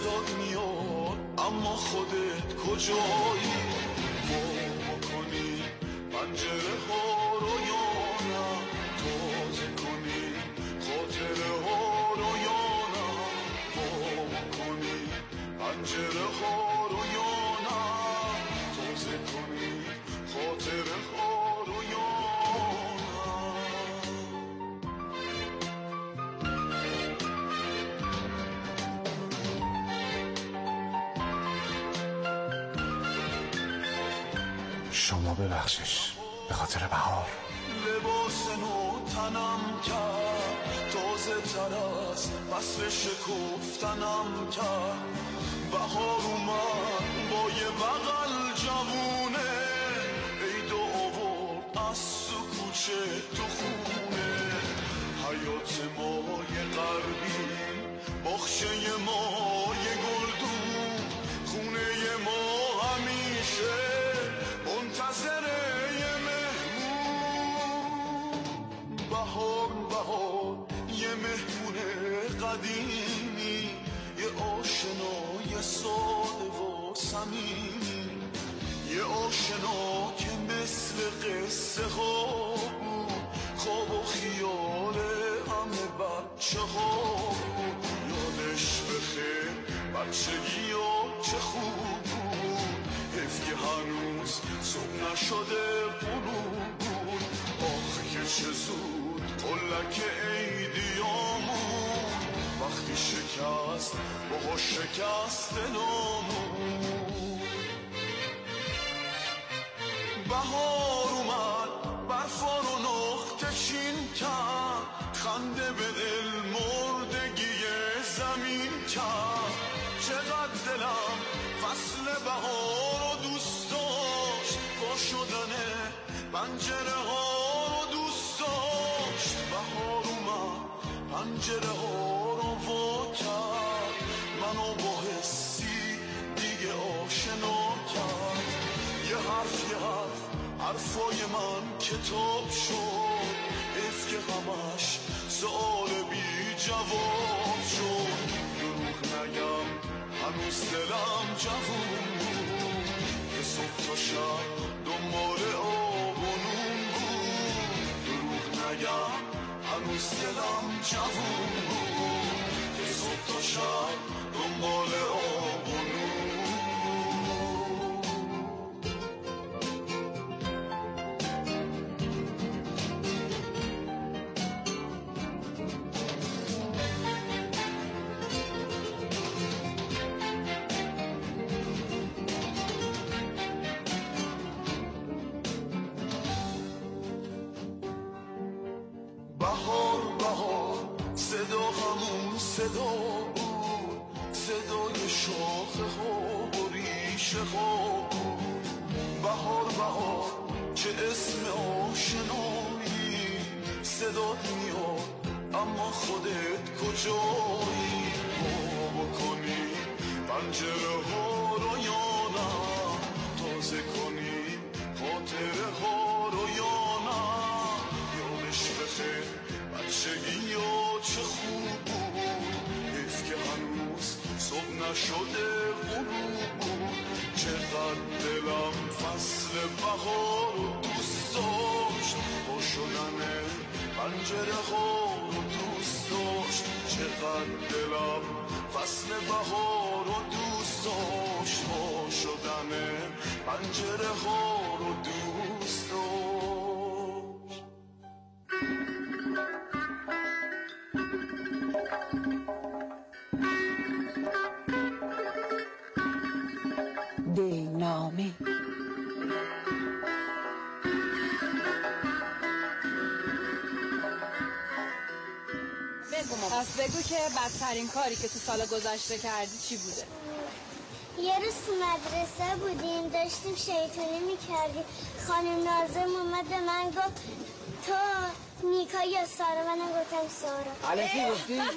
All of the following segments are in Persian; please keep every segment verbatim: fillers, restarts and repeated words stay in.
صدات میاد اما خودت کجایی؟ وا کنی پنجره ها رو یا نه، تازه کنی خاطره ها رو یا نه، وا کنی پنجره ها رو یا نه، تازه کنی خاطره ها رو یا شما ببخشش به خاطر بهار. لباس نو تنم کرد تازه تر از فصل شکفتنم کرد. بهار اومد با یه بغل جوونه، عید آورد از تو کوچه تو خونه. حیات ما یه غربی، باغچه ما یه گلدون، خونه ما همیشه منتظر یه مهمون. بهار بهار یه مهمون قدیمی، یه آشنای ساده و صمیمی، یه آشنا که مثل قصه ها بود، خواب و خیال همه بچه ها بود. یادش بخیر بچگی ها چه خوب بود، حیف که هنوز صبح نشده غروب بود. آخه که چه زود قلک عیدیامون، وقتی شکست با شکست نامون. بهار اومد برفا رو نقطه چین کرد، خنده به دل مردگی زمین کرد. چقدر دلم فصل بهار رو دوست داشت، با شدن پنجره ها رو دوست داشت. بهار اومد پنجره ها رو وا کرد، منو با حسی دیگه آشنا کرد. یه حرف یه حرف حرفای من کتاب شد، حیف که همش سؤال بی جواب شد. دروغ نگم هنوز دلم جوون بود، یه صبح تا شب دنبال آب و نون بود. دروغ نگم هنوز دلم جوون بود، یه صبح تا شب دنبال آب و نون. بهار بهار صدا همون صدا بود، صدای شاخه ها و ریشه ها بود. بهار بهار چه اسم آشنایی، صدا میاد اما خودت کجایی؟ وا بکنی پنجره ها رو یا نه، تازه کنی خاطره ها رو یا نه. یادش بخیر بچگی ها چه خوب بود، حیف که هنوز صبح نشده غروب بود. چقدر دلم فصل بهار رو دوست داشت، با شدن پنجره ها رو دوست داشت. چقدر دلم فصل بهار رو دوست داشت، با شدن پنجره ها رو دوست داشت. دلنامه پس بگو که بدترین کاری که تو سال گذشته کردی چی بوده؟ یه روز تو مدرسه بودیم داشتیم شیطونی میکردیم، خانم ناظم اومد به من گفت تو نیکا یا سارا؟ من گفتم سارا. علکی گفتی؟ ماما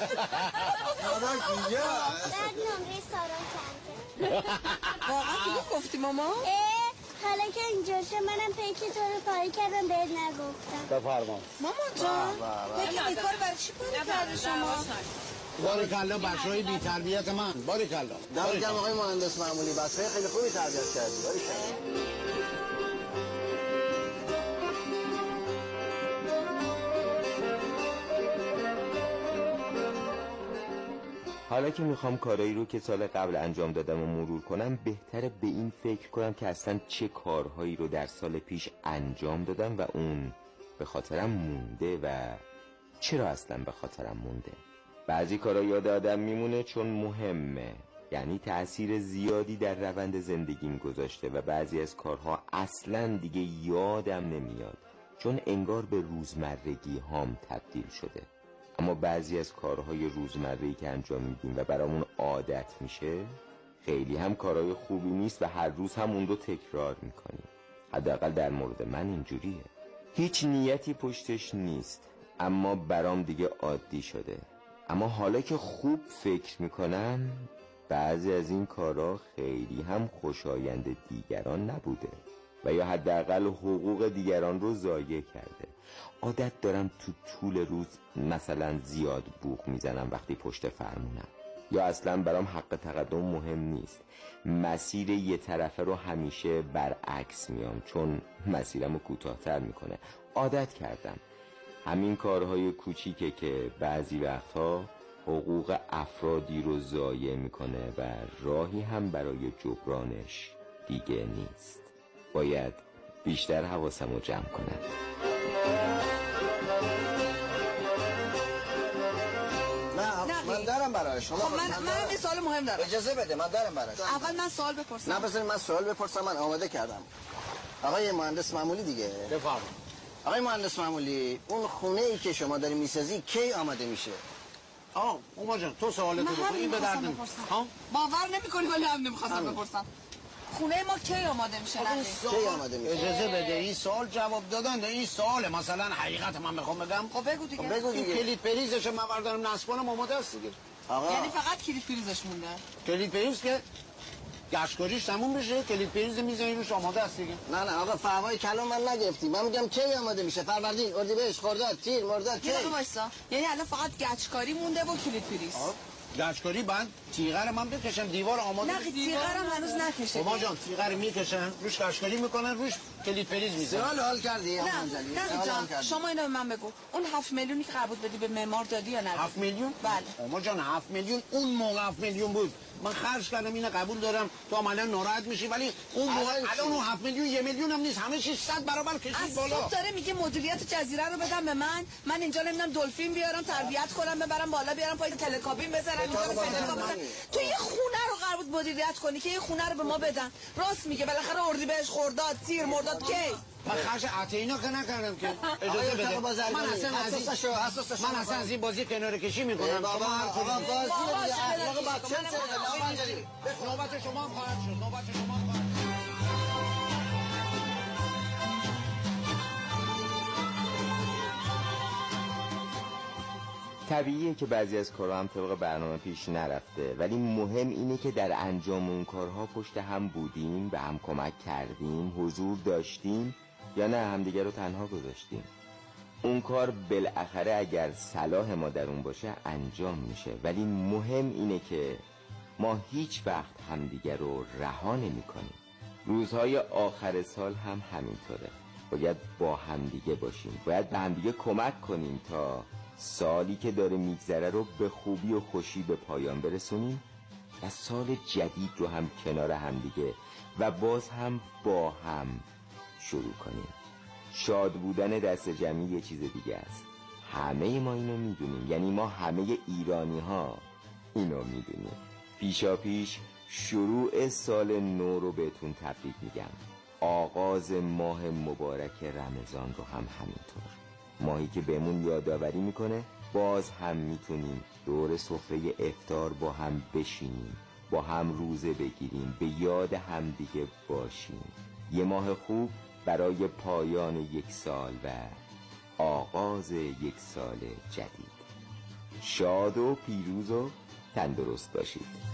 بعد نمره سارا کرده. واقعا دیگه گفتی ماما؟ حالا که اینجا شد منم پیک تو رو پاری کردم بهت نگفتم. بفرما ماما جان پیک نیکا رو برای چی پاری کردی شما؟ باریکلا بچهای بی تربیت من. باریکلا. دمتون گرم آقای مهندس معمولی، بچهای خیلی خوبی تربیت کردی. باریکلا. حالا که میخوام کارایی رو که سال قبل انجام دادم و مرور کنم، بهتره به این فکر کنم که اصلا چه کارهایی رو در سال پیش انجام دادم و اون به خاطرم مونده و چرا اصلا به خاطرم مونده. بعضی کارها یاد آدم میمونه چون مهمه، یعنی تأثیر زیادی در روند زندگیم گذاشته، و بعضی از کارها اصلا دیگه یادم نمیاد چون انگار به روزمرگی هام تبدیل شده. اما بعضی از کارهای روزمره‌ای که انجام میدیم و برامون عادت میشه خیلی هم کارهای خوبی نیست و هر روز هم اون رو تکرار میکنیم. حداقل در مورد من اینجوریه. هیچ نیتی پشتش نیست، اما برام دیگه عادی شده. اما حالا که خوب فکر میکنم بعضی از این کارها خیلی هم خوشایند دیگران نبوده و یا حداقل حقوق دیگران رو ضایع کرده. عادت دارم تو طول روز مثلا زیاد بوق میزنم وقتی پشت فرمونم، یا اصلا برام حق تقدم مهم نیست. مسیر یه طرفه رو همیشه برعکس میام چون مسیرم رو کوتاه‌تر میکنه. عادت کردم. همین کارهای کوچیکه که بعضی وقتها حقوق افرادی رو ضایع میکنه و راهی هم برای جبرانش دیگه نیست. باید بیشتر حواسم رو جمع کنم. نه من دارم برای شما. خب من من یه سوال مهم دارم. اجازه بده من دارم برای شما. اول من سوال بپرسم. نه بذارید من سوال بپرسم. من آماده کردم. آقای مهندس معمولی دیگه. بفرمایید. آقای مهندس معمولی، اون خونه ای که شما داری میسازی کی آماده میشه؟ آه اوما جان تو سوالتو بپرس، این به درد نمیخوره. ها باور نمیکنی ولی هم نمیخواستم بپرسم. خونه ما کی آماده میشه؟ کی آماده میشه؟ اجازه بده این سوال جواب دادن. این سوال مثلا حقیقت من میخوام بگم. خب بگو دیگه. خب بگو دیگه. کلید پریزش من بردارم نصب کنم آماده است دیگه. آقا یعنی فقط کلید پریزش مونده؟ کلید پریز که گشتکاریش تموم بشه، کلید پریز میزنی روش آماده است دیگه. نه نه آقا فهمای کلام من نگرفتی. من میگم کی آماده میشه؟ فروردین، اردیبهشت، خرداد، تیر، مرداد کی؟ یه دقیقه وایسا. یعنی الان فقط گچکاری مونده و کلید پریز. گچکاری بعد تیغه من بکشم دیوار آماده. نه تیغه هم هنوز نکشیدی. بابا جان تیغه رو میکشن روش گچکاری میکنن روش کلید پریز میزنن. سوال حل کردی نه نه جان شما اینو به من بگو. اون هفت میلیونی که قبول بدی به معمار دادی یا نه؟ هفت میلیون؟ بله. بابا جان هفت میلیون اون موقع هفت میلیون بود. من خرج کردم اینو قبول دارم. تو عملا ناراحت میشی ولی اون موقع الان اون هفت میلیون یه میلیون هم نیست. همه چیز صد برابر کشید بالا. اصلا داره میگه مدیریت جزیره رو بدم به من. من اینجا نمیدونم دلفین بیارم تربیت کنم ببرم بالا بیارم پای تلکابین بذارم تو یه خونه رو قرار بود مدیریت کنی که یه خونه رو به ما بدن. راست میگه بالاخره اردیبهشت، خرداد، تیر، مرداد کی؟ من خرج عطینا که نکردم که. اجازه بده. من اصلا از این من اصلا از این بازی کنار کشی میکنم. بابا آقا بازی اخلاق بچه نوبت شما هم خواهد شد. نوبت شما هم خواهد شد. طبیعیه که بعضی از کارها هم طبق برنامه پیش نرفته، ولی مهم اینه که در انجام اون کارها پشت هم بودیم، به هم کمک کردیم، حضور داشتیم یا نه همدیگه رو تنها گذاشتیم. اون کار بالاخره اگر صلاح ما در اون باشه انجام میشه، ولی مهم اینه که ما هیچ وقت همدیگه رو رها نمی کنیم. روزهای آخر سال هم همینطوره. باید با همدیگه باشیم، باید به همدیگه کمک کنیم تا سالی که داره میگذره رو به خوبی و خوشی به پایان برسونیم و سال جدید رو هم کنار همدیگه و باز هم با هم شروع کنیم. شاد بودن دست جمعی یه چیز دیگه است. همه ما اینو میدونیم، یعنی ما همه ایرانی ها اینو میدونیم. پیشا پیش شروع سال نو رو بهتون تبریک میگم. آغاز ماه مبارک رمضان رو هم همینطور. ماهی که بهمون یادآوری میکنه باز هم میتونیم دور سفره افطار با هم بشینیم، با هم روزه بگیریم، به یاد هم دیگه باشیم. یه ماه خوب برای پایان یک سال و آغاز یک سال جدید. شاد و پیروز و تندرست باشید.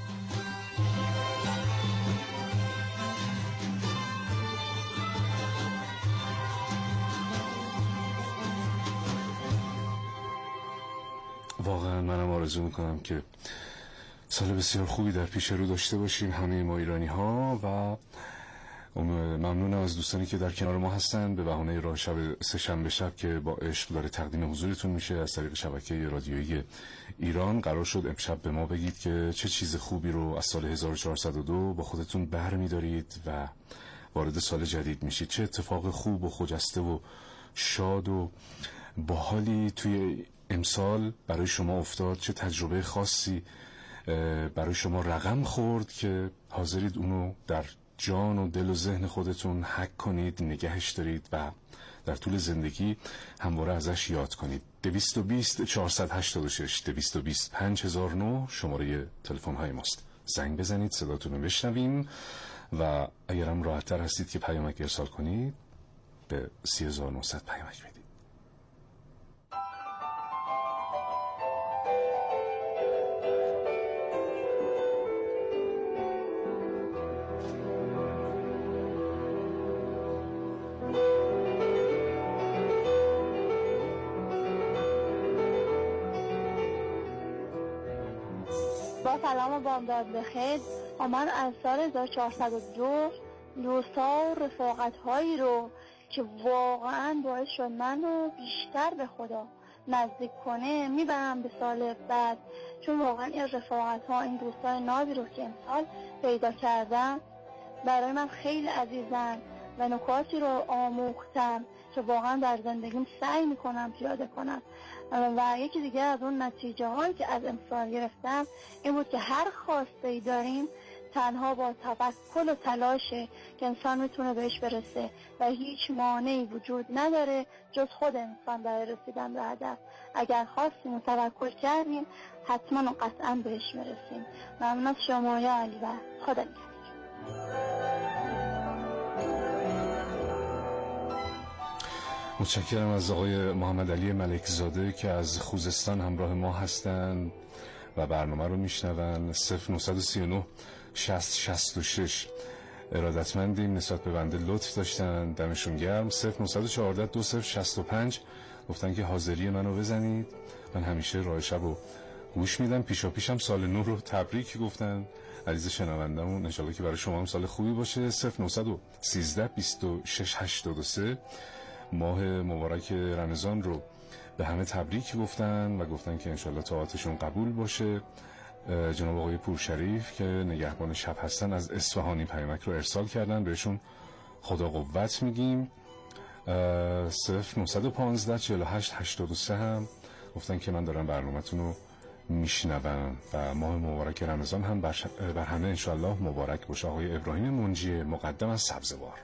واقعا منم آرزو میکنم که سال بسیار خوبی در پیش رو داشته باشیم همه ما ایرانی ها و ممنونم از دوستانی که در کنار ما هستن به بهانه راه شب سه شنبه شب که با عشق داره تقدیم حضورتون میشه از طریق شبکه رادیویی ایران. قرار شد امشب به ما بگید که چه چیز خوبی رو از سال هزار و چهارصد و دو با خودتون برمی‌دارید و وارد سال جدید میشید. چه اتفاق خوب و خجسته و شاد و باحالی توی امسال برای شما افتاد، چه تجربه خاصی برای شما رقم خورد که حاضرید اونو در جان و دل و ذهن خودتون حک کنید، نگهش دارید و در طول زندگی همواره ازش یاد کنید. دویست و بیست چهارصد و هشتاد و شش دویست و بیست پنج هزار و نه شماره تلفن های ماست. زنگ بزنید، صداتون رو بشنویم و اگرم راحت‌تر هستید که پیامک ارسال کنید به سی هزار و نهصد پیامک بدید. با سلام و بامداد بخیر. من از سال هزار و چهارصد و دو دوستا و رفاقت هایی رو که واقعا باعث شد من رو بیشتر به خدا نزدیک کنه میبرم به سال بعد، چون واقعا این رفاقت ها، این دوستای نابی رو که امسال پیدا کردم برای من خیلی عزیزن و نکاتی رو آموختم که واقعا در زندگیم سعی میکنم پیاده کنم. و یکی دیگه از اون نتیجه هایی که از امسال گرفتم این بود که هر خواسته ای داریم تنها با توکل و تلاشه که انسان میتونه بهش برسه و هیچ مانعی وجود نداره جز خود انسان برای رسیدن به هدف. اگر خواستیم و توکل کردیم حتما و قطعا بهش میرسیم. ممنون از شما یا علی و خدا نگهدار. متشکرم از آقای محمد علی ملکزاده که از خوزستان همراه ما هستند و برنامه رو میشنون. صفر نهصد و سی و نه شصت شصت و شش ارادتمندیم، نسبت به بنده لطف داشتن، دمشون گرم. صفر نهصد و چهارده دو صفر شصت و پنج گفتن که حاضری منو بزنید. من همیشه راه شب رو گوش میدم. پیشا پیشم سال نو رو تبریک گفتن عزیز شنوندمون، انشالله که برای شما هم سال خوبی باشه. صفر نهصد و سیزده بیست و شش هشتاد و سه ماه مبارک رمضان رو به همه تبریک گفتن و گفتن که انشالله طاعاتشون قبول باشه. جناب آقای پورشریف که نگهبان شب هستن از اصفهانی پیامک رو ارسال کردن، بهشون خدا قوت میگیم. صفر نهصد و پانزده چهل و هشت هشتاد و سه هم گفتن که من دارم برنامه‌تون رو میشنوم و ماه مبارک رمضان هم بر, ش... بر همه انشالله مبارک باشه. آقای ابراهیم منجی مقدم از سبزوار.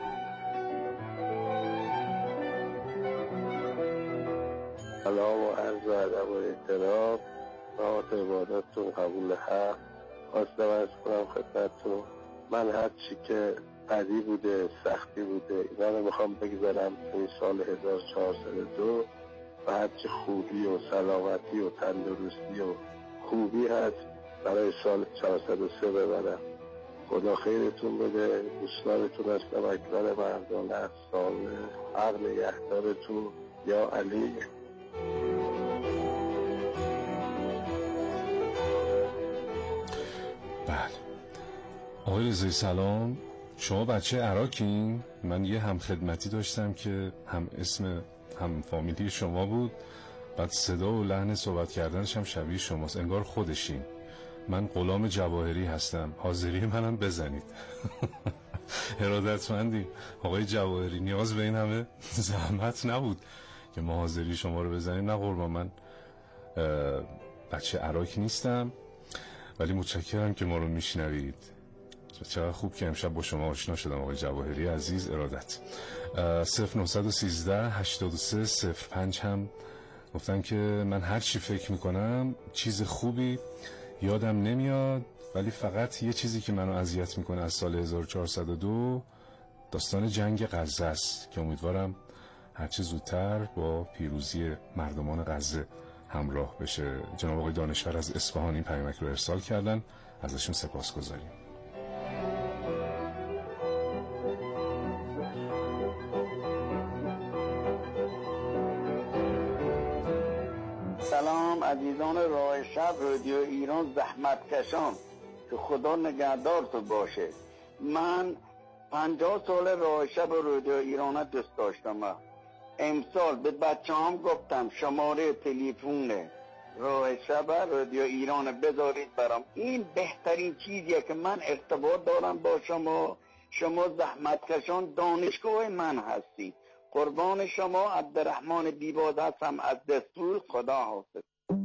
سلام و عرض ادب و احترام، نهایت عبادتتون قبول حق. خواستم از کنم خدمتتون من هر چی که بدی بوده، سختی بوده، اینا رو میخوام بگذارم توی سال هزار و چهارصد و دو و هر چی خوبی و سلامتی و تندرستی و خوبی هست برای سال چهارصد و سه ببرم. خدا خیرتون بده. دوستانتون هستم، اکبر مردان از سال حق نگهدارتون یا علی. بله آقای رضایی سلام، شما بچه عراقین؟ من یه هم خدمتی داشتم که هم اسم هم فامیلی شما بود، بعد صدا و لحن صحبت کردنش هم شبیه شماست، انگار خودشین. من غلام جواهری هستم، حاضری منم بزنید. ارادتمندی آقای جواهری، نیاز به این همه زحمت نبود که ما حاضری شما رو بزنیم. نه قربان، من بچه عراقی نیستم ولی متشکرم که ما رو میشنوید. چقدر خوب که امشب با شما آشنا شدم آقای جواهری عزیز. ارادت. صفر نهصد و سیزده هشتاد و سه صفر پنج هم گفتن که من هر چی فکر میکنم چیز خوبی یادم نمیاد، ولی فقط یه چیزی که منو اذیت میکنه از سال هزار و چهارصد و دو داستان جنگ غزه است که امیدوارم هرچه زودتر با پیروزی مردمان غزه همراه بشه. جناب آقای دانشور از اصفهان این پیامک رو ارسال کردن، ازشون سپاسگزاریم. سلام، عزیزان راه شب رادیو ایران زحمت کشان که خدا نگهدار تو باشه. من پنجاه سال راه شب رادیو ایران دوست داشتم. امسال به بچه هم گفتم شماره تلفن راه شب رادیو ایران بذارید برام. این بهترین چیزیه که من ارتباط دارم با شما. شما زحمت کشان دانشگاه من هستید. قربان شما. عبدالرحمن بیباد هستم از دستور. خدا حافظ.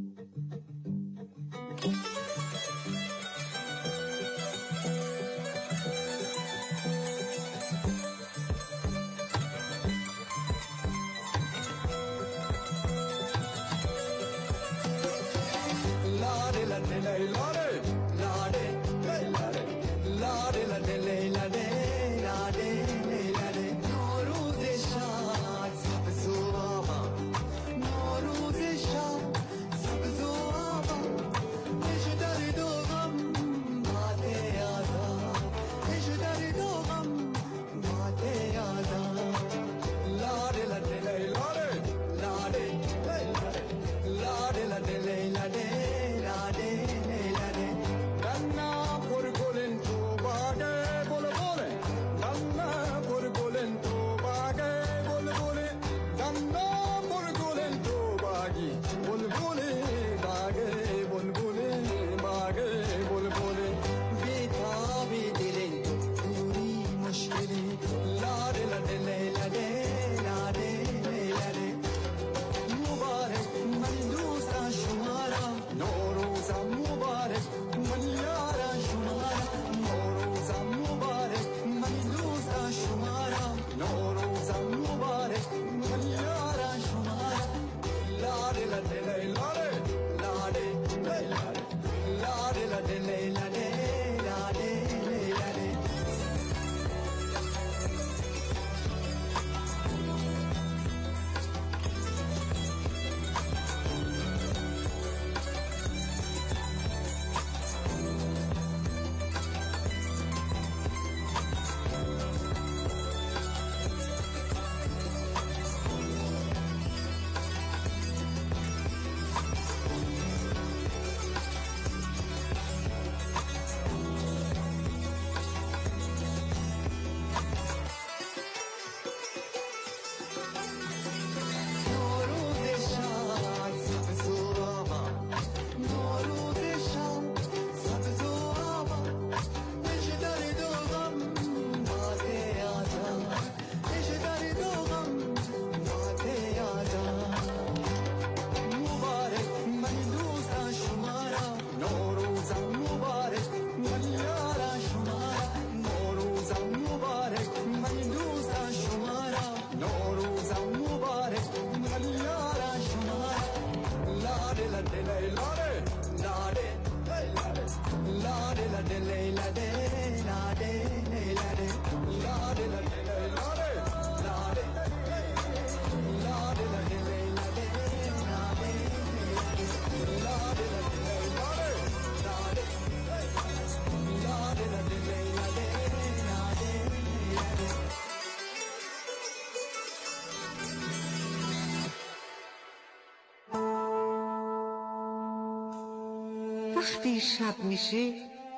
وقتی شب میشه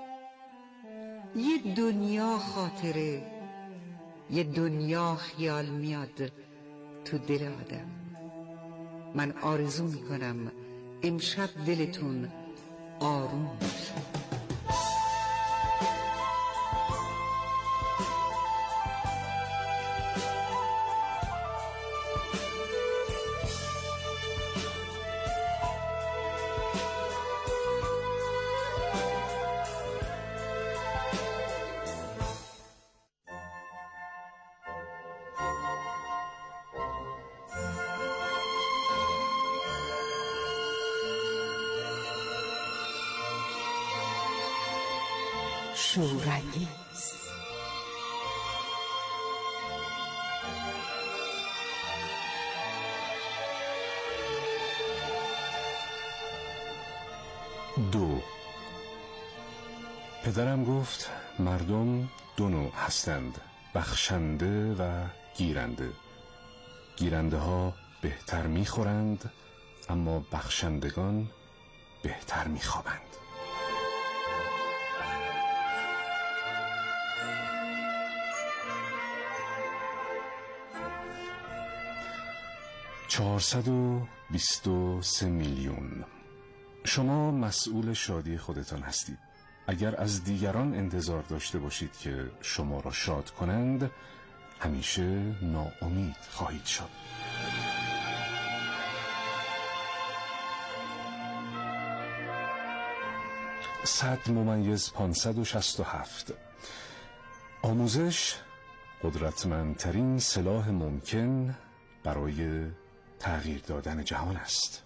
یه دنیا خاطره، یه دنیا خیال میاد تو دل آدم. من آرزو میکنم امشب دلتون آروم باشه. شورانگیز دو. پدرم گفت مردم دو نوع هستند، بخشنده و گیرنده. گیرنده ها بهتر میخورند اما بخشندگان بهتر میخوابند. چهارصد و بیست و سه میلیون. شما مسئول شادی خودتان هستید. اگر از دیگران انتظار داشته باشید که شما را شاد کنند، همیشه ناامید خواهید شد. صد ممیز پانصد و شصت و هفت. آموزش قدرتمندترین سلاح ممکن برای تغییر دادن جهان است.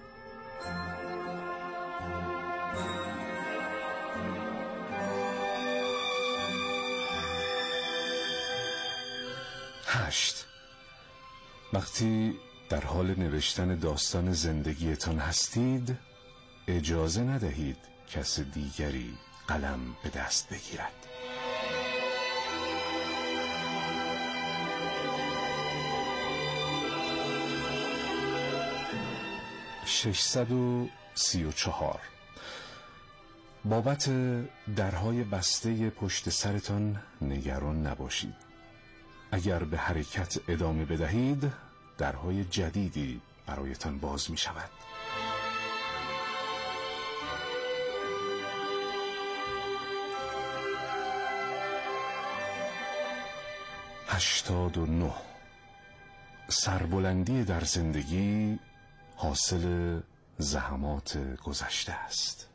هشت. وقتی در حال نوشتن داستان زندگیتان هستید، اجازه ندهید کس دیگری قلم به دست بگیرد. ششصد و سی و چهار. بابت درهای بسته پشت سرتان نگران نباشید. اگر به حرکت ادامه بدهید، درهای جدیدی برایتان باز می شود. هشتاد و نه. سربلندی در زندگی حاصل زحمات گذشته است.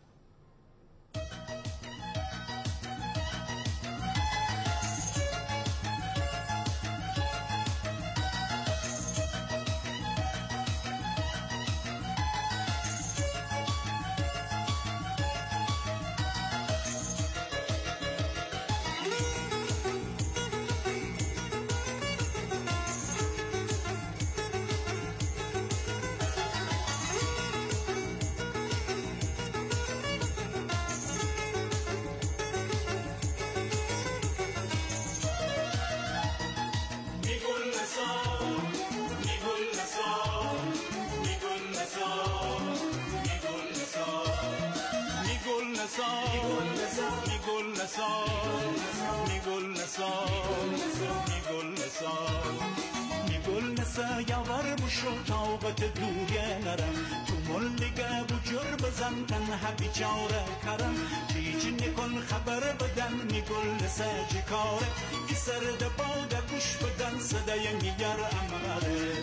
یاور بشو طاقت دویه نرم تو ملگه بجر بزن تنها بیچاره کرم چیچی نکن خبر بدن میگل سج کاره ای سرد باده گوش بدن صدای میگر امره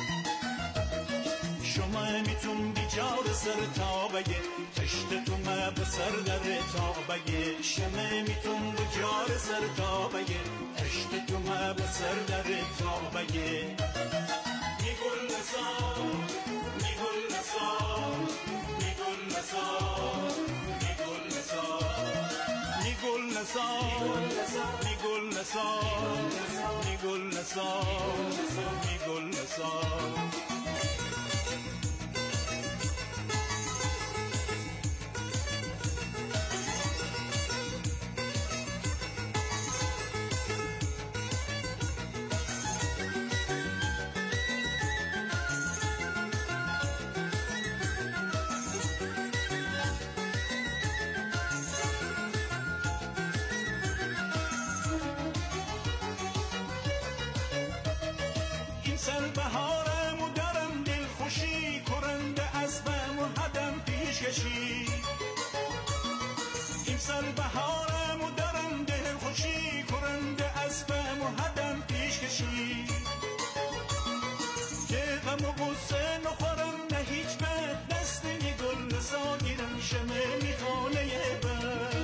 شما میتون بیچاره سر تا بگه تشت تو ما بسر در تا بگه شما میتون بیچاره سر تا بگه تشت تو ما بسر در تا بگه میگل نسان میگل نسان میگل نسان میگل نسان میگل نسان میگل نسان میگل نسان میگل نسان سر بهارم و دارم دل خوشی کرنده اسبم و هدم پیش کشی این سر بهارم و دارم دل خوشی کرنده اسبم و هدم پیش کشی که غم و غصه نخورم نه هیچ بد دست گل نساگیرم شمه میخانه بد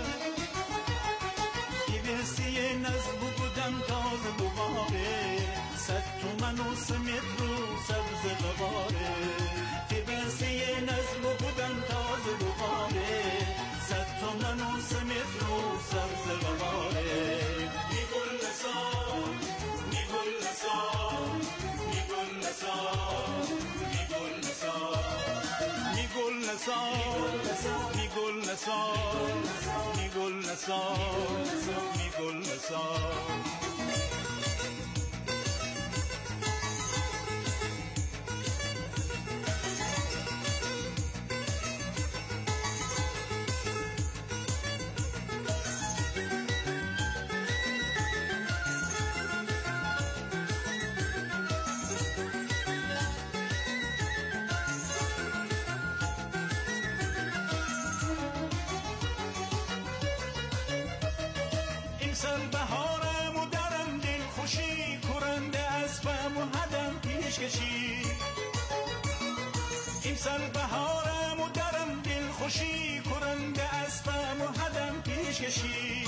که بسی نزد بودم تازه دوباره صد تومن و سمت رو سبز غباره که بسی نزد بودم تازه دوباره صد تومن و سمت رو سبز غباره میگل نسان میگل نسان میگل نسان میگل نسان میگل نسان میگل نسان میگل نسان میگل نسان امسال بهارم و درم دل خوشی کرنده اسبم و هدم پیش کشی امسال بهارم و درم دل خوشی کرنده اسبم و هدم پیش کشی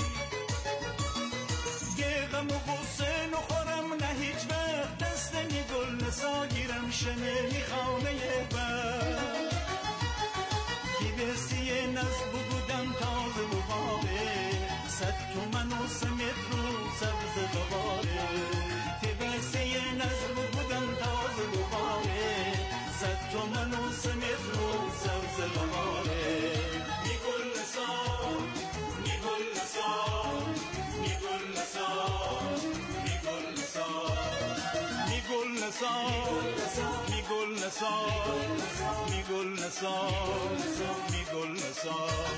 یه غم و غصه نخورم نه هیچ وقت دست گل نسا گیرم شنه میخانه بر کی بسیه نزد بودم تازه و باره صد تومن و سمت رو سبز دوباره کی بسیه نزد بودم تازه و باره صد تومن و سمت رو سبز دوباره می گل نسا می گل نسا می گل نسا می گل نسا می گل نسا می گل نسا می گل نسا می گل نسا.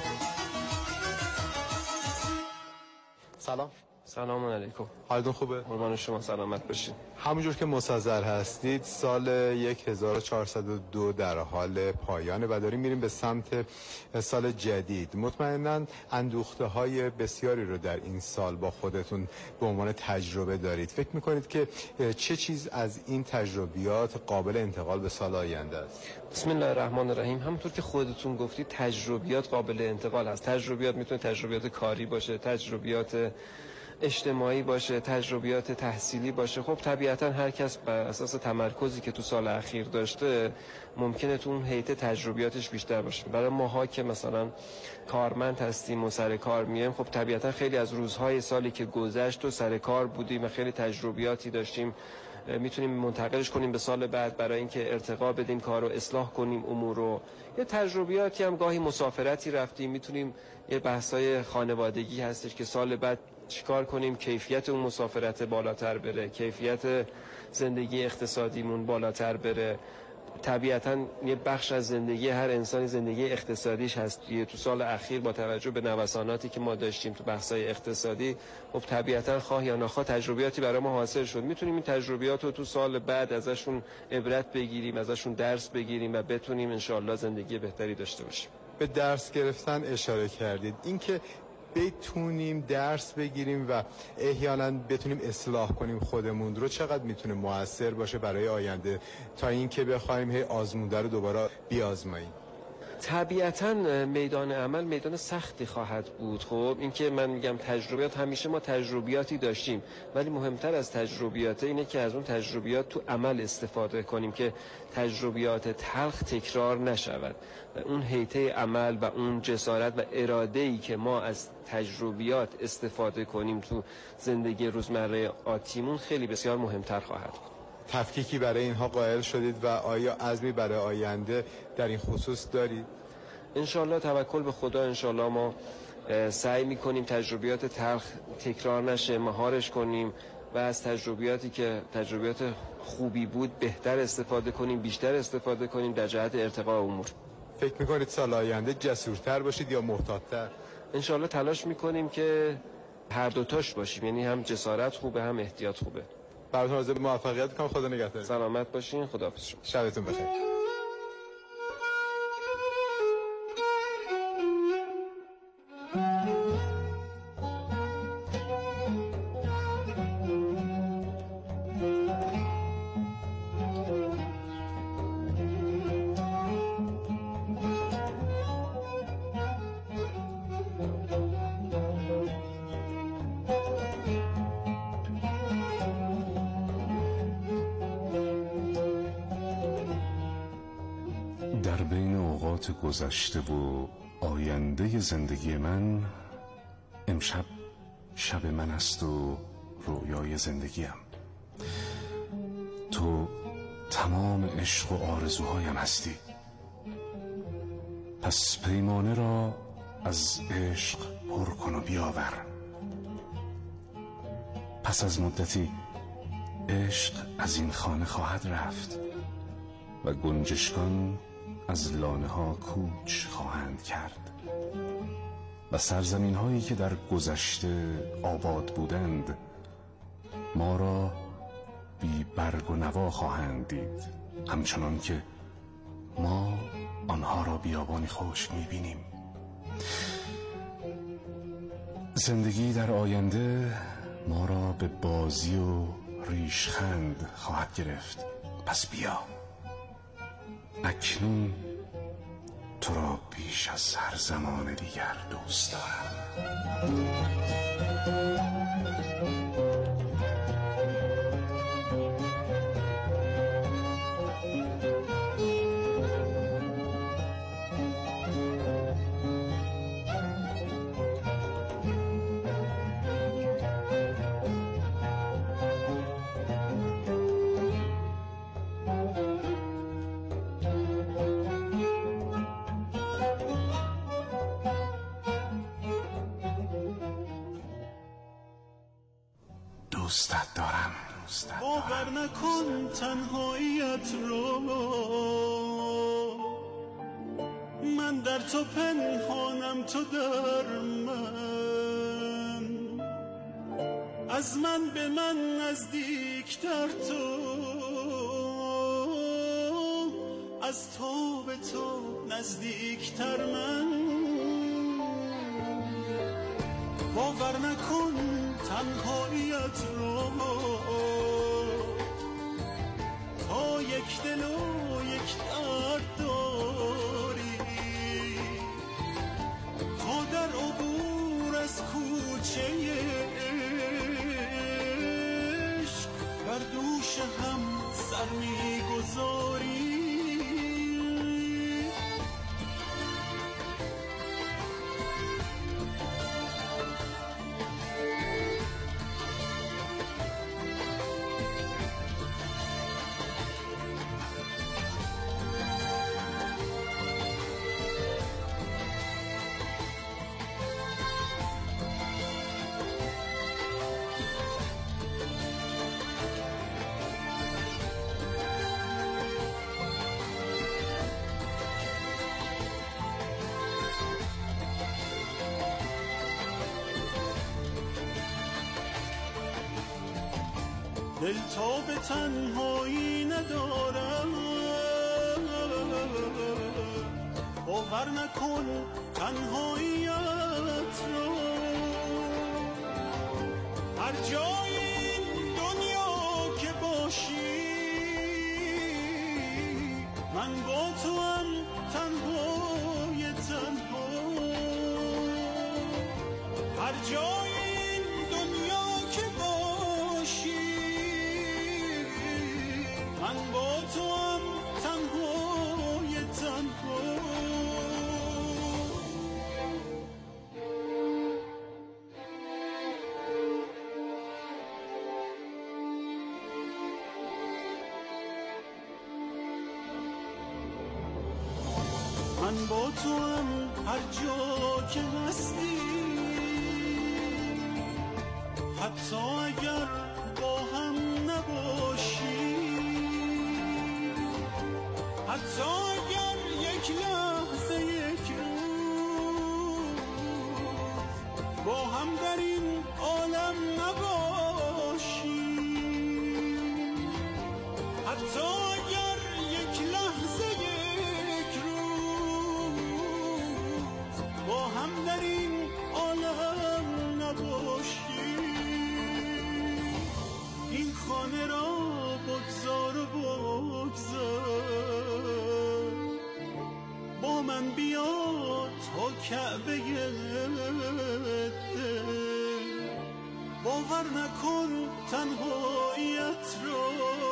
سلام. سلام علیکم. حالتون خوبه؟ قربان شما، سلامت باشید. همونجور که مستحضر هستید سال هزار و چهارصد و دو در حال پایانه و داریم میریم به سمت سال جدید. مطمئناً اندوخته های بسیاری رو در این سال با خودتون به عنوان تجربه دارید. فکر میکنید که چه چیز از این تجربیات قابل انتقال به سال آینده است؟ بسم الله الرحمن الرحیم. همونطور که خودتون گفتید تجربیات قابل انتقال هست. تجربیات میتونه تجربیات کاری باشه، تجربیات اجتماعی باشه، تجربیات تحصیلی باشه. خب طبیعتا هر کس بر اساس تمرکزی که تو سال اخیر داشته ممکنه تو اون هیته تجربیاتش بیشتر باشه. برای ماها که مثلا کارمند هستیم و سر کار میایم، خب طبیعتا خیلی از روزهای سالی که گذشت و سر کار بودیم و خیلی تجربیاتی داشتیم میتونیم منتقلش کنیم به سال بعد برای اینکه ارتقا بدیم، کار رو اصلاح کنیم، امور رو. یه تجربیاتی هم گاهی مسافرتی رفتیم، میتونیم یه بحثای خانوادگی هستش که سال بعد چیکار کنیم کیفیت اون مسافرت بالاتر بره، کیفیت زندگی اقتصادیمون بالاتر بره. طبیعتاً یه بخش از زندگی هر انسانی زندگی اقتصادیش هست. یه تو سال اخیر با توجه به نوساناتی که ما داشتیم تو بحث‌های اقتصادی، خب طبیعتاً خواه یا نخواه تجربیاتی برای ما حاصل شد. میتونیم این تجربیات رو تو سال بعد ازشون عبرت بگیریم، ازشون درس بگیریم و بتونیم انشالله زندگی بهتری داشته باشیم. به درس گرفتن اشاره کردید. اینکه بتونیم درس بگیریم و احیانا بتونیم اصلاح کنیم خودمون رو چقدر میتونه موثر باشه برای آینده تا اینکه بخوایم هی آزمونده رو دوباره بیازماییم؟ طبیعتاً میدان عمل میدان سختی خواهد بود. خب اینکه من میگم تجربیات، همیشه ما تجربیاتی داشتیم، ولی مهمتر از تجربیات اینه که از اون تجربیات تو عمل استفاده کنیم که تجربیات تلخ تکرار نشود و اون هیته عمل و اون جسارت و اراده‌ای که ما از تجربیات استفاده کنیم تو زندگی روزمره آتیمون خیلی بسیار مهمتر خواهد بود. تفکیکی برای اینها قائل شدید و آیا عزمی برای آینده در این خصوص دارید؟ انشالله توکل به خدا. انشالله ما سعی میکنیم تجربیات تلخ تکرار نشه، مهارش کنیم و از تجربیاتی که تجربیات خوبی بود بهتر استفاده کنیم، بیشتر استفاده کنیم در جهت ارتقاء امور. فکر میکنید سال آینده جسورتر باشید یا محتاط‌تر؟ انشالله تلاش میکنیم که هر دوتاش باشیم، یعنی هم جسارت خوبه هم احتیاط خوبه. براتون آرزوی موفقیت می‌کنم. خدا نگهدار. سلامت باشین. خداحافظ شما. شبتون بخیر. در بین اوقات گذشته و آینده زندگی من، امشب شب من است و رویای زندگیم. تو تمام عشق و آرزوهایم هستی. پس پیمانه را از عشق پر کن و بیاور. پس از مدتی عشق از این خانه خواهد رفت و گنجشکان از لانه ها کوچ خواهند کرد و سرزمین هایی که در گذشته آباد بودند ما را بی برگ و نوا خواهند دید، همچنان که ما آنها را بیابانی خشک میبینیم. زندگی در آینده ما را به بازی و ریشخند خواهد گرفت. پس بیا اکنون تو را بیش از هر زمان دیگر دوست دارم. دوستت دارم. باور نکن تنهاییت رو، من در تو پنهانم تو در من، از من به من نزدیک تر تو، از تو به تو نزدیک تر من. باور نکن تنهاییت رو، تا یک دل و یک درد داری، تا در عبور از کوچه عشق بر دوش هم سر میگذاری. دل تا به تنهایی ندارم، باور نکن تنهاییت رو، هر جای این دنیا که باشی من با تو هم تنهای تنها، هر جای این دنیا که باشی من با تو هم تنهای تنها. من با تو هم هر جا که هستی، حتی اگر با هم نباشی، حتی اگر یک لحظه یک روز با هم در این عالم نباشی، حتی اگر یک لحظه یک روز با هم در این عالم نباشی، این خانه را بگذار و بگذار، با من بیا تا کعبه دل، باور نکن تنهاییت رو،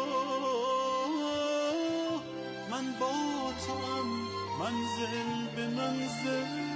من با تو هم منزل به منزل.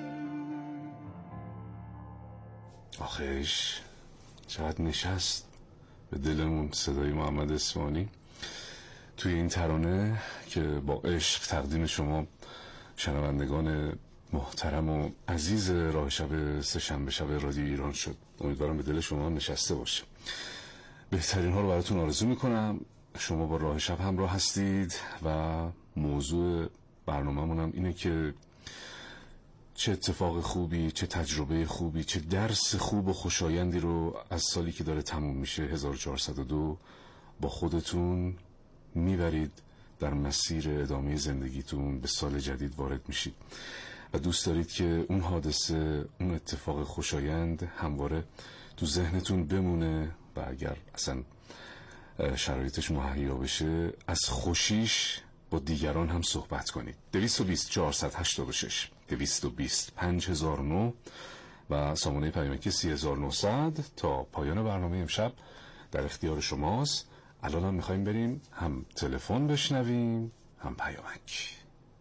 آخیش چقدر نشست به دلمون صدای محمد اصفهانی توی این ترانه که با عشق تقدیم شما شنوندگان محترم و عزیز راه شب سه‌شنبه شب رادیو ایران شد. امیدوارم به دل شما نشسته باشه. بهترین ها رو براتون آرزو میکنم. شما با راه شب همراه هستید و موضوع برنامه‌مون هم اینه که چه اتفاق خوبی، چه تجربه خوبی، چه درس خوب و خوشایندی رو از سالی که داره تموم میشه هزار و چهارصد و دو با خودتون میبرید در مسیر ادامه زندگیتون، به سال جدید وارد میشید. و دوست دارید که اون حادثه، اون اتفاق خوشایند همواره تو ذهنتون بمونه و اگر اصلا شرایطش مهیا بشه از خوشیش با دیگران هم صحبت کنید. دویست و بیست چهارصد هشتاد و شش دویست و بیست پنج هزار و نه و سامانه پیامکی سی هزار و نهصد تا پایان برنامه امشب در اختیار شماست. الان هم میخواییم بریم هم تلفن بشنویم هم پیامک.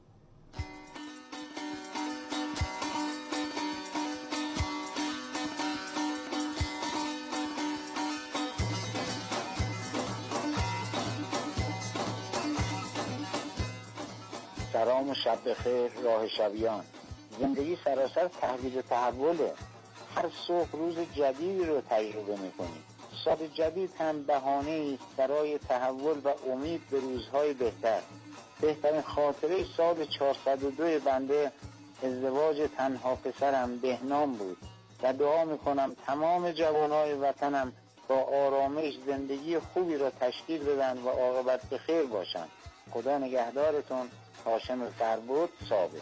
سلام و شب بخیر راه شبیان. زندگی سراسر تحویل و تحوله. هر صبح روز جدیدی رو تجربه میکنیم. سال جدید هم بهانه‌ای است برای تحول و امید به روزهای بهتر. بهترین خاطره سال چهارصد و دو بنده ازدواج تنها پسرم بهنام بود و دعا میکنم تمام جوانای وطنم با آرامش زندگی خوبی را تشکیل بدن و عاقبت به خیر باشن. خدا نگهدارتون. هاشم فربود ثابت.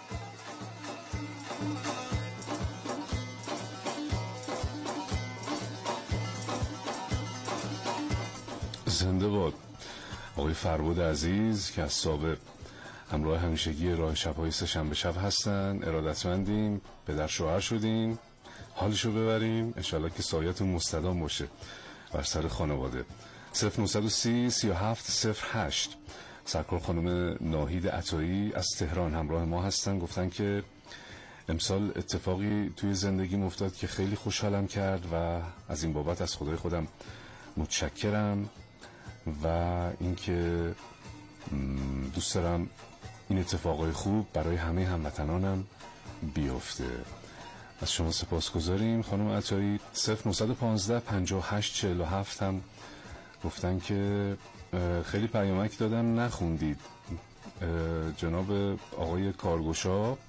زنده باد آقای فربود عزیز که از ثابت همراه همیشگی راه شب‌های سه شنبه شب هستن. ارادتمندیم، پدر شوهر شدیم، حالشو ببریم انشالله که سایتون مستدام باشه بر سر خانواده. صفر نهصد و سی سی و هفت صفر هشت سرکار خانم ناهید عطایی از تهران همراه ما هستن. گفتن که امسال اتفاقی توی زندگیم افتاد که خیلی خوشحالم کرد و از این بابت از خدای خودم متشکرم و اینکه دوست دارم این اتفاقای خوب برای همه هموطنانم بیفته. از شما سپاسگزاریم خانم عطایی. صفر نهصد و پانزده پنجاه و هشت چهل و هفت هم گفتن که خیلی پیامک دادم نخوندید. جناب آقای کارگوشا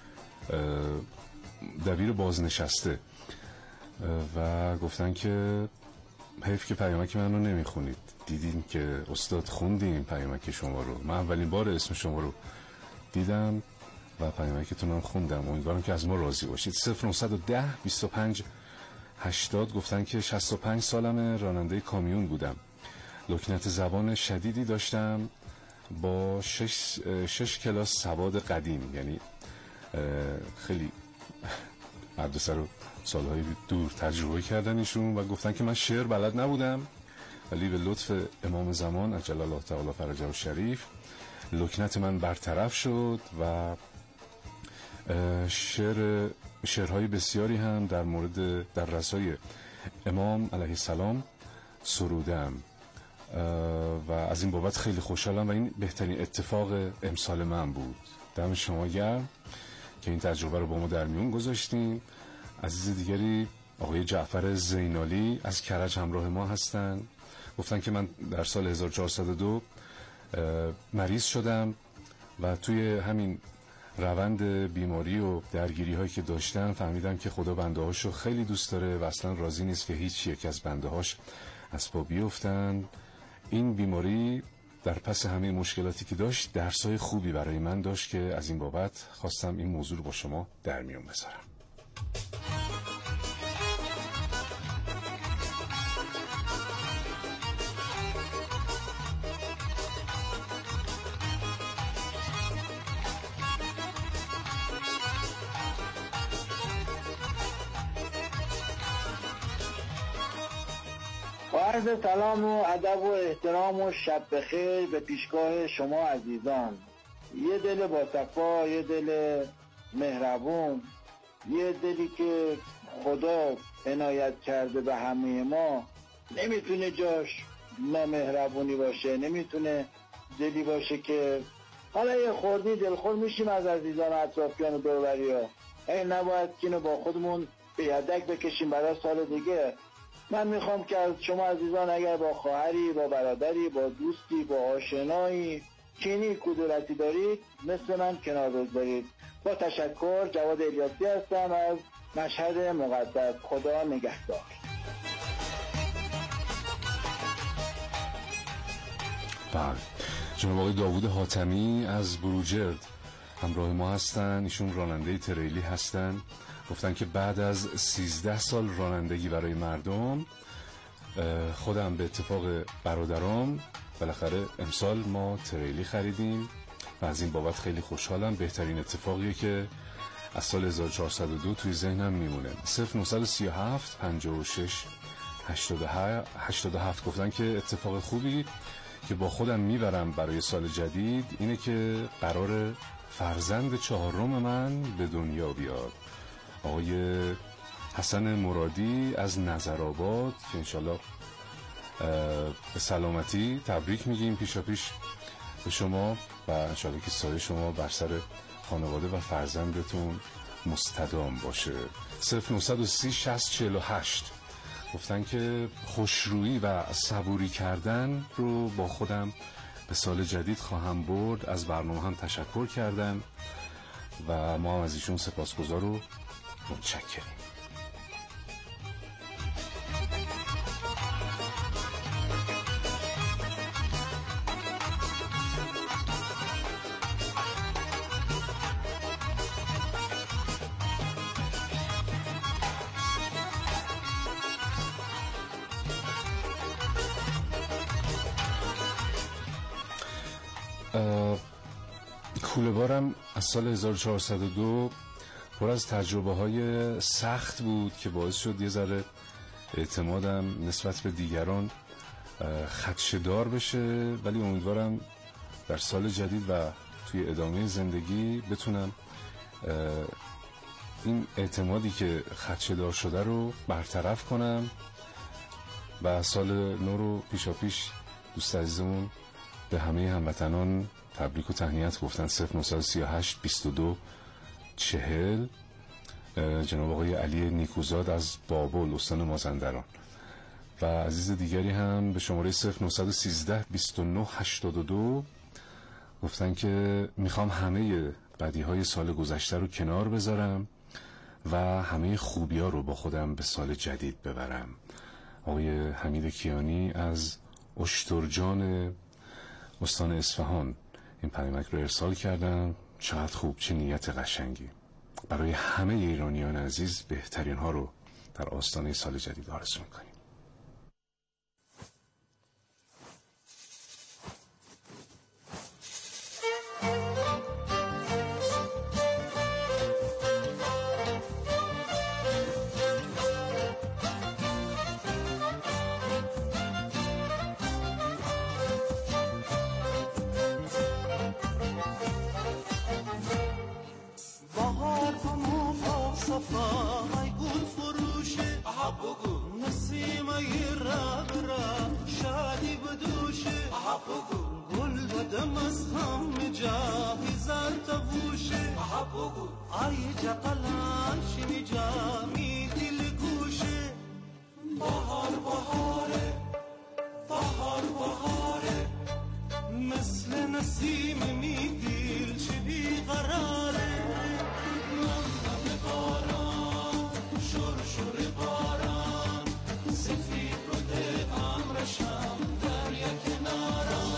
دبیر بازنشسته و گفتن که حیف که پیامک من رو نمیخونید. دیدیم که استاد خوندیم پیامک شما رو. من اولین بار اسم شما رو دیدم و پیامکتون هم خوندم. امیدوارم که از ما راضی باشید. صفر نهصد و ده بیست و پنج هشتاد گفتن که شصت و پنج سالم راننده کامیون بودم. لکنت زبان شدیدی داشتم با شش, شش کلاس سواد قدیم، یعنی خیلی مدرسه رو سالهای دور تجربه کردن ایشون و گفتن که من شعر بلد نبودم ولی به لطف امام زمان عجل الله تعالی فرجه الشریف لکنت من برطرف شد و شعر شعرهای بسیاری هم در مورد در رضای امام علیه السلام سرودم و از این بابت خیلی خوشحالم و این بهترین اتفاق امسال من بود. دم شما گرم که این تجربه رو با ما در میون گذاشتیم. عزیز دیگری آقای جعفر زینالی از کرج همراه ما هستن. گفتن که من در سال هزار و چهارصد و دو مریض شدم و توی همین روند بیماری و درگیری هایی که داشتم فهمیدم که خدا بنده هاشو خیلی دوست داره و اصلا راضی نیست که هیچ یک از بنده هاش از پا بیفتن. این بیماری در پس همه مشکلاتی که داشت درسای خوبی برای من داشت که از این بابت خواستم این موضوع رو با شما در میون بذارم. عرض سلام و ادب و احترام و شب بخیر به پیشگاه شما عزیزان. یه دل با صفا، یه دل مهربون، یه دلی که خدا عنایت کرده به همه ما نمیتونه جاش نامهربونی باشه، نمیتونه دلی باشه که حالا یه خوردی دلخور میشیم از عزیزان و اطرافیان و دور و بریا. این نباید که اینو با خودمون به یدک بکشیم برای سال دیگه. من میخوام که از شما عزیزان اگر با خواهری، با برادری، با دوستی، با آشنایی کینی کدورتی دارید مثل من کنار بگذارید. با تشکر، جواد الیاسی هستم از مشهد مقدس. خدا نگهدار. بله، جناب آقای داوود حاتمی از بروجرد همراه ما هستن. ایشون راننده تریلی هستن. گفتن که بعد از سیزده سال رانندگی برای مردم، خودم به اتفاق برادرام بالاخره امسال ما تریلی خریدیم و از این بابت خیلی خوشحالم. بهترین اتفاقیه که از سال هزار و چهارصد و دو توی ذهنم میمونه. صفر نهصد و سی و هفت پنجاه و شش هشتاد و هفت گفتن که اتفاق خوبی که با خودم میبرم برای سال جدید اینه که قرار فرزند چهارم من به دنیا بیاد. آقای حسن مرادی از نظرآباد که انشالله به سلامتی تبریک میگیم پیشا پیش به شما و انشالله که سایه شما بر سر خانواده و فرزندتون مستدام باشه. صفر نهصد و سی شصت چهل و هشت گفتن که خوشرویی و صبوری کردن رو با خودم به سال جدید خواهم برد. از برنامه هم تشکر کردن و ما از ایشون سپاسگزار و متشکریم. کوله بارم از سال هزار و چهارصد و دو پر از تجربه های سخت بود که باعث شد یه ذره اعتمادم نسبت به دیگران خدشه‌دار بشه، ولی امیدوارم در سال جدید و توی ادامه زندگی بتونم این اعتمادی که خدشه‌دار شده رو برطرف کنم و سال نو رو پیشا پیش دوست عزیزمون به همه هموطنان تبریک و تهنیت گفتن. صفر نهصد و سی و هشت بیست و دو چهل جناب آقای علی نیکوزاد از بابل استان مازندران و عزیز دیگری هم به شماره صفر نهصد و سیزده بیست و نه هشتاد و دو گفتن که میخوام همه بدیهای سال گذشته رو کنار بذارم و همه خوبی ها رو با خودم به سال جدید ببرم. آقای حمید کیانی از اشترجان استان اصفهان این پیامک رو ارسال کردن. چقدر خوب، چه نیت قشنگی. برای همه ایرانیان عزیز بهترین ها رو در آستانه سال جدید آرزو میکنیم. صفای گل فروشه بگو نسیم را برا شادی بدوشه بگو گل بدم از هم جاهی زرت فوشه بگو آی جقلان شنی جامی دل گوشه بهار بهاره بهار بهاره مثل نسیم می دل چه بیقراره باران شور شور باران سفید رود امرشم دریا کناران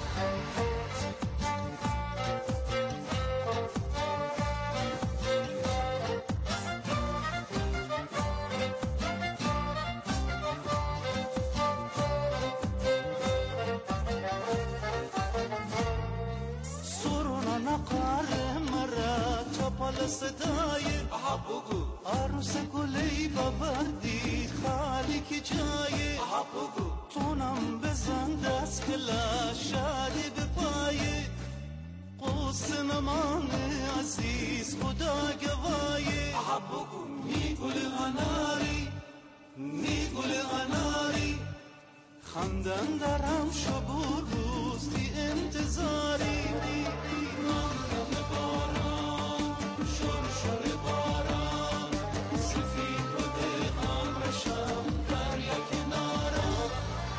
سرون نقار مرا چپل صدای بگو عروس گلی ببندی خالی کی جای بگو تونم بزن دست کلا شادی به پایه قوس نمان عزیز خدا گوایه بگو می گل اناری می گل اناری خندن درم شب و روز دی انتظاری نام باران شور شور باران سفید رود امرشم دریا کنارم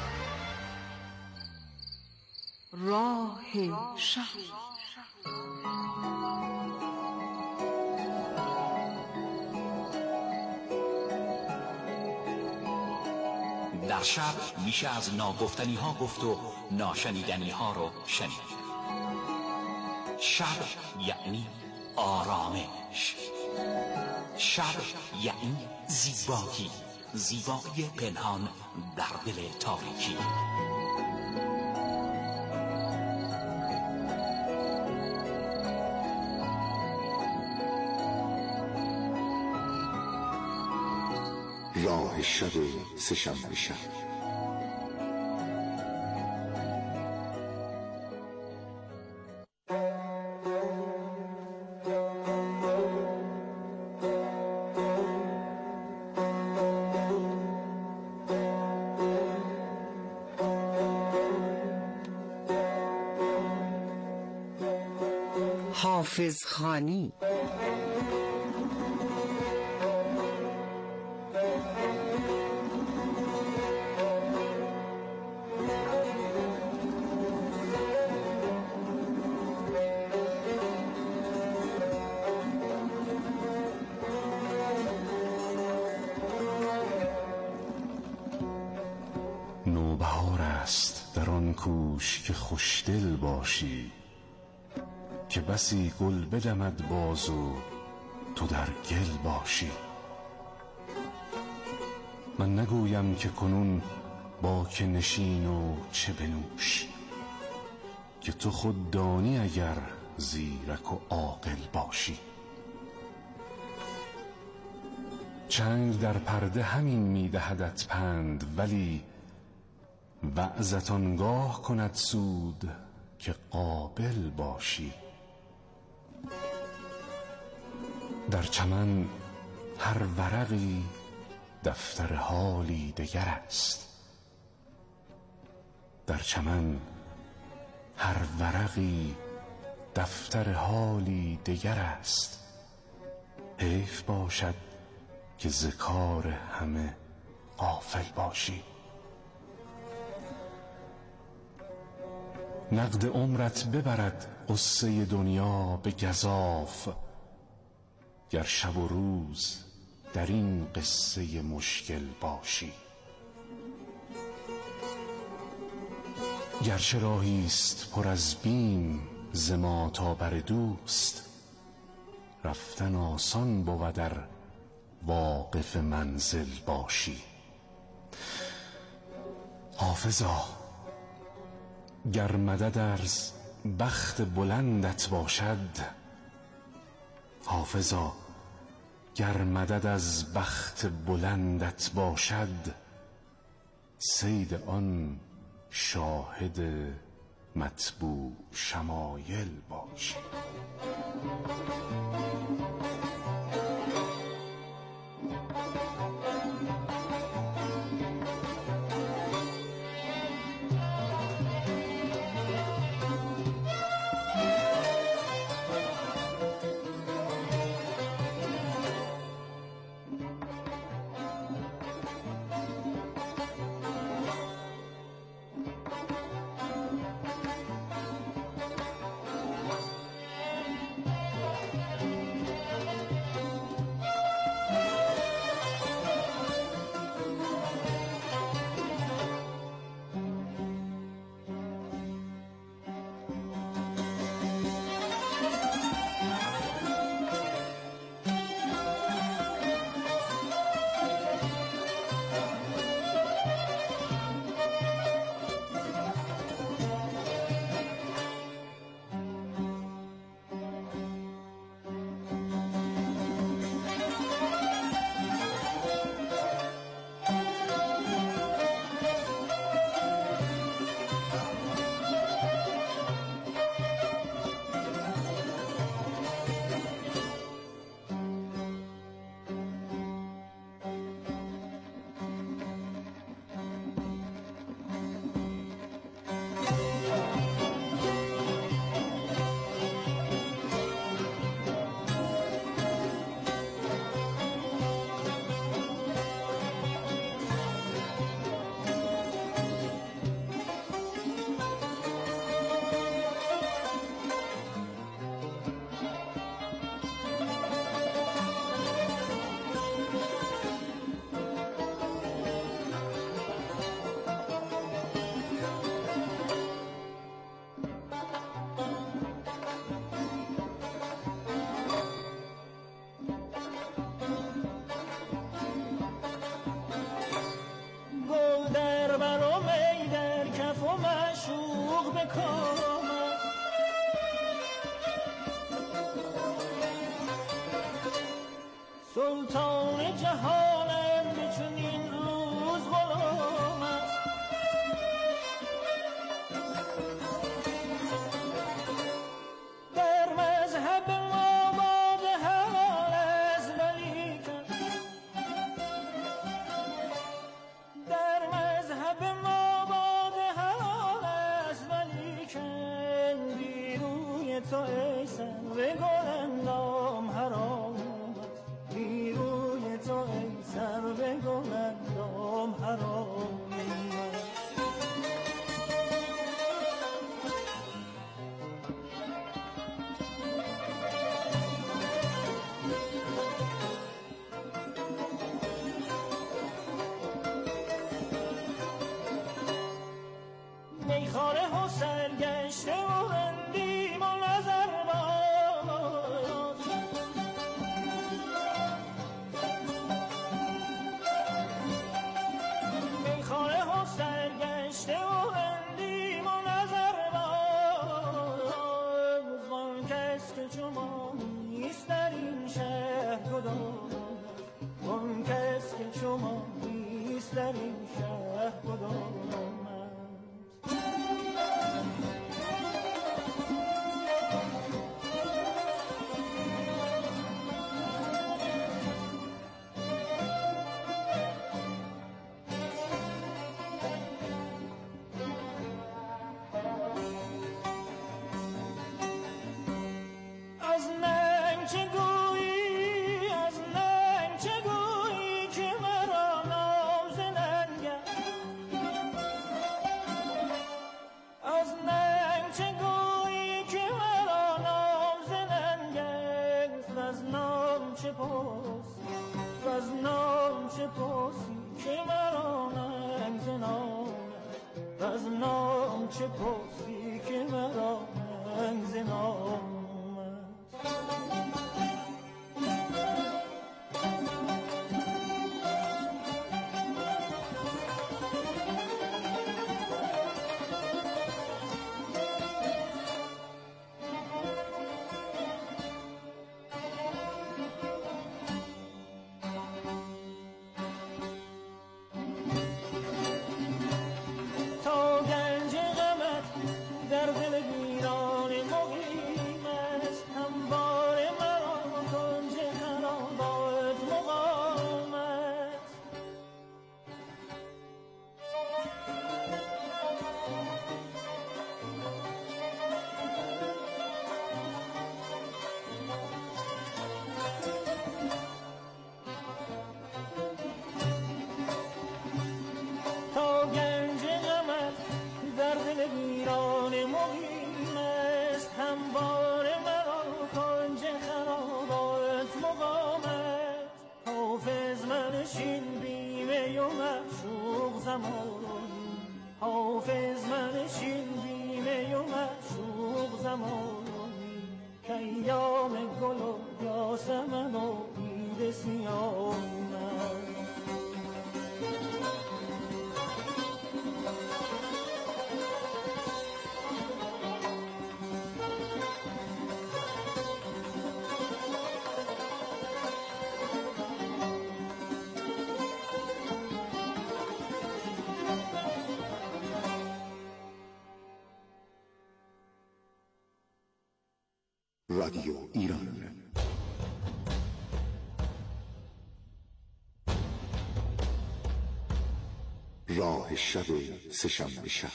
راه شب در شب میشه از ناگفتنی ها گفت و ناشنیدنی ها رو شنید. شب یعنی آرامش، شب یعنی زیبایی، زیبایی پنهان در دل تاریکی. راه شب سه‌شنبه شب. حافظ خانی. نوبهار است در آن کوش که خوشدل باشی، که بسی گل بدمد باز و تو در گل باشی. من نگویم که کنون با که نشین و چه بنوش، که تو خود دانی اگر زیرک و عاقل باشی. چنگ در پرده همین میدهدت پند، ولی وعظت آنگاه کند سود که قابل باشی. در چمن هر ورقی دفتر حالی دگر است، در چمن هر ورقی دفتر حالی دگر است. حیف باشد که ز کار همه غافل باشی. نقد عمرت ببرد قصه دنیا به گزاف، گر شب و روز در این قصه مشکل باشی. گرچه راهیست پر از بیم ز ما تا بر دوست، رفتن آسان بود در واقف منزل باشی. حافظا گر مدد از بخت بلندت باشد، حافظا گر مدد از بخت بلندت باشد، صید آن شاهد مطبوع شمایل باشی. منشین بیمه و معشوق زمانی، حافظ منشین بیمه و معشوق زمانی، که ایام گل و یاسمن و عید سیاه من. رادیو ایران. راه شب سه‌شنبه شب.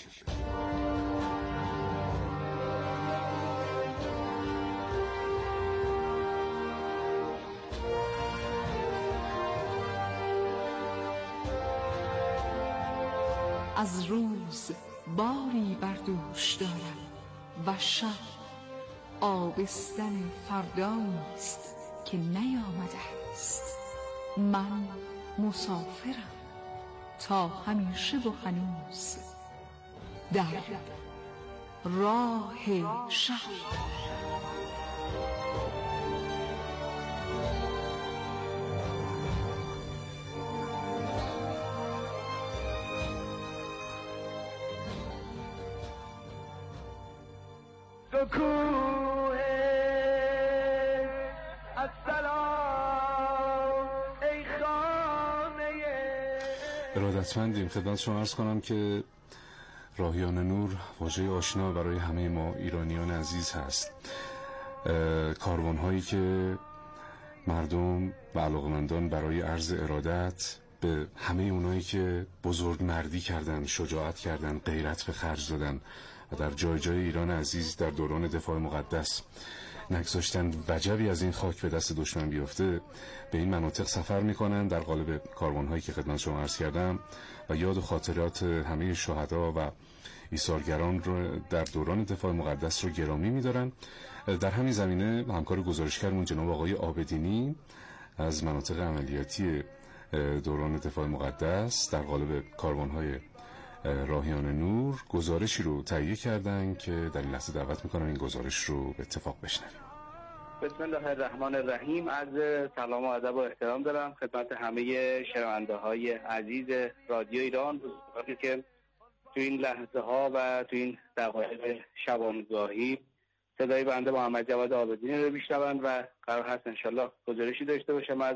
از روز باری بر دوش دارم و شب آبستن فرداییست که نیامده است. من مسافرم تا همیشه و هنوز در راه شب. کوه السلام ای خانه. ارادتمندیم. خدمت شما عرض کنم که راهیان نور واژه آشنا برای همه ما ایرانیان عزیز هست. کاروان هایی که مردم و علاقمندان برای عرض ارادت به همه اونایی که بزرگ مردی کردن، شجاعت کردن، غیرت به خرج دادن و در جای جای ایران عزیز در دوران دفاع مقدس نگذاشتن وجبی از این خاک به دست دشمن بیفته، به این مناطق سفر میکنن در قالب کاروان‌هایی که خدمت شما عرض کردم و یاد و خاطرات همه شهدا و ایثارگران رو در دوران دفاع مقدس رو گرامی میدارن. در همین زمینه همکار گزارشگرمون جناب آقای عابدینی از مناطق عملیاتی دوران دفاع مقدس در قالب کاروان‌های راهیان نور گزارشی رو تهیه کردن که در این لحظه دعوت میکنم این گزارش رو به اتفاق بشنویم. بسم الله الرحمن الرحیم. از سلام و ادب و احترام دارم خدمت همه شنونده های عزیز رادیو ایران که تو این لحظه ها و تو این دقایق شبانگاهی صدای بنده محمد جواد عابدینی رو میشنوند و قرار هست انشالله گزارشی داشته باشم از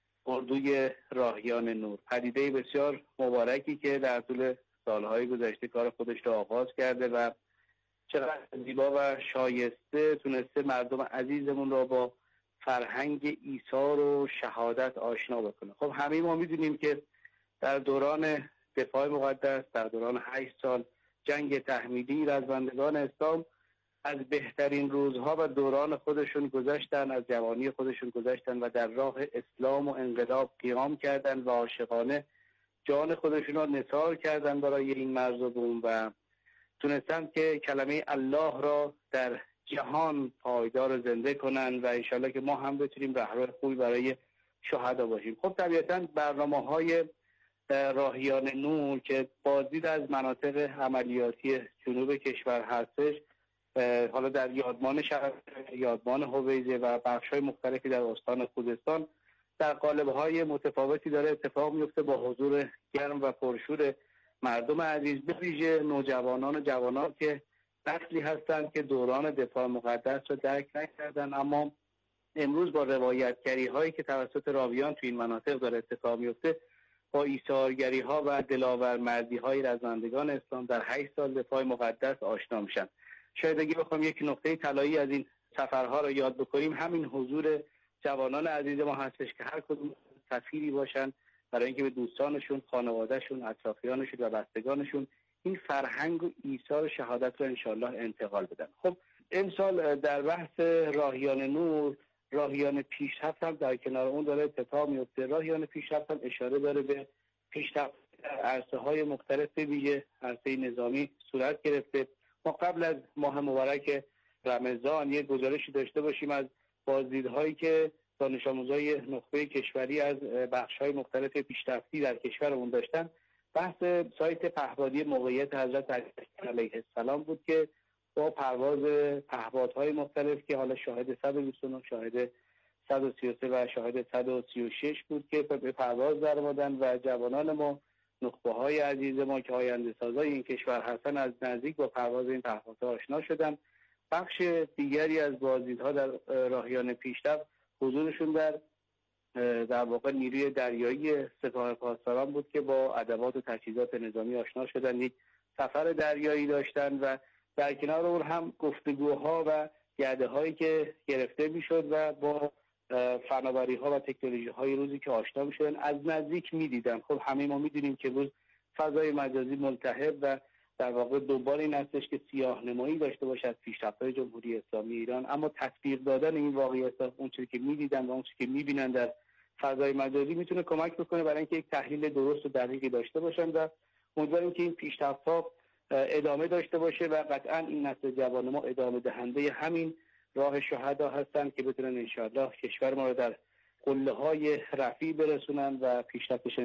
اردوی راهیان نور، پدیده بسیار مبارکی که در طول سالهای گذشته کار خودش رو آغاز کرده و چقدر زیبا و شایسته تونسته مردم عزیزمون رو با فرهنگ ایثار و شهادت آشنا بکنه. خب همه ما میدونیم که در دوران دفاع مقدس، در دوران هشت سال جنگ تحمیلی، رزمندگان اسلام از بهترین روزها و دوران خودشون گذشتن، از جوانی خودشون گذشتن و در راه اسلام و انقلاب قیام کردن و عاشقانه جان خودشون را نثار کردن برای این مرز و بوم و تونستن که کلمه الله را در جهان پایدار زنده کنن و انشالله که ما هم بتونیم رهرو خوبی برای شهدا باشیم. خب طبیعتاً برنامه‌های راهیان نور که بازدید از مناطق عملیاتی جنوب کشور هستش، حالا در یادمان شهر، یادمان هویزه و بخش‌های مختلفی در استان خوزستان در قالب‌های متفاوتی داره اتفاق میفته با حضور گرم و پرشور مردم عزیز، به ویژه نوجوانان و جوانان که نسلی هستند که دوران دفاع مقدس رو درک نکردن، اما امروز با روایتگری هایی که توسط راویان تو این مناطق داره اتفاق میفته، با ایثارگری ها و دلاور مردی های رزمندگان اسلام در هشت سال دفاع مقدس آشنا میشن. شاید اگه بخوام یک نقطه طلایی از این سفرها رو یاد بکنیم، همین حضور جوانان عزیز ما هستش که هر کدوم سفیری باشن برای اینکه به دوستانشون، خانوادهشون، اطرافیانشون و بستگانشون این فرهنگ و ایثار شهادت رو انشالله انتقال بدن. خب امسال در بحث راهیان نور، راهیان پیشرفت هم در کنار اون داره اتفاق میفته. راهیان پیشرفت هم اشاره داره به پیشرفت در عرصه های مختلف، به ویژه عرصه نظامی صورت گرفته. ما قبل از ماه مبارک رمضان یک گزارشی داشته باشیم از بازدیدهایی که دانش آموزای نخبه کشوری از بخش‌های مختلف پیشرفتی در کشورمون داشتن، بحث سایت پهپادی موقعیت حضرت علی علیه السلام بود که با پرواز پهپادهای مختلف که حالا شاهد صد و بیست و نه، شاهد صد و سی و سه و شاهد صد و سی و شش بود که به پرواز در آمدن و جوانان ما، نخبه های عزیز ما که آینده سازای این کشور هستن، از نزدیک با پرواز این پهپادها آشنا شدن. بخش دیگری از بازدیدها در راهیان پیشرفت حضورشون در در واقع نیروی دریایی سپاه پاسداران بود که با ادوات و تجهیزات نظامی آشنا شدن، یک سفر دریایی داشتن و در کنار اون هم گفتگوها و گرده هایی که گرفته میشد و با فناوری ها و تکنولوژی های روزی که آشنا میشدن از نزدیک میدیدن. خب همه ما میدونیم که روز فضای مجازی ملتهب و در واقع دنبال این هستش که سیاه نمایی داشته باشد پیشرفت‌های جمهوری اسلامی ایران، اما تطبیق دادن این واقعیت، اون چیزی که میدیدن و اون چیزی که میبینن در فضای مجازی میتونه کمک بکنه برای اینکه یک تحلیل درست و دقیقی داشته باشن و امیدواریم که این پیشرفت‌ها ادامه داشته باشه و قطعا این نسل جوان ما ادامه دهنده همین راه شهدا هستن که بتونن انشاءالله کشور ما رو در قله‌های رفیع برسونن و پیشرفتش